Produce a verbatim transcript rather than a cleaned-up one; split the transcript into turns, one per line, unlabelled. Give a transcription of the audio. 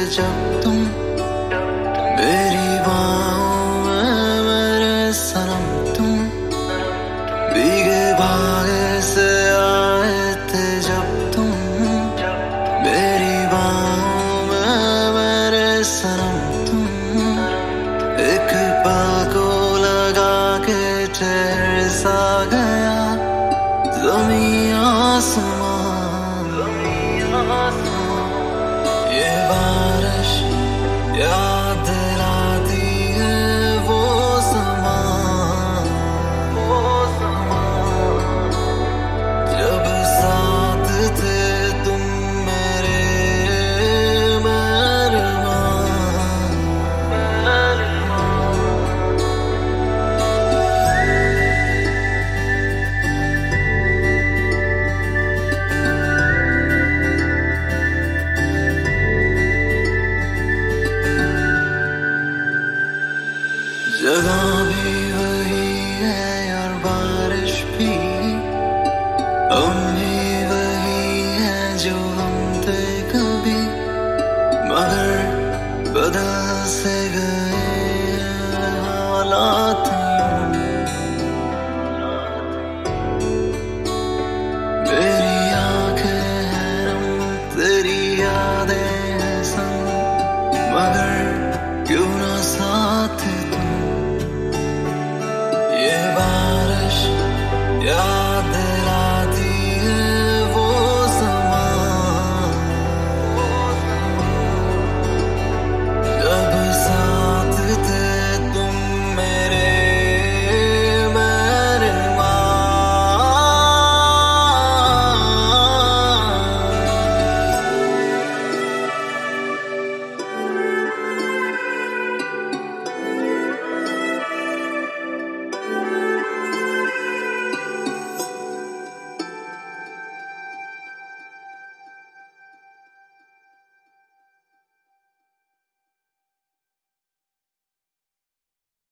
जब तुम मेरी बाहों में मेरे सनम तुम भीगे भागे से आए थे जब तुम मेरी बाहों में मेरे सनम तुम एक पल को लगा के ठहर सा गया ज़मीं आसमां ये बारिश याद दिलाती है वो समा वो समा जब साथ थे तुम मेरे मेहरबान जगह भी वही है और बारिश भी हम भी वही है जो हम थे कभी मगर बदल से गए हालात।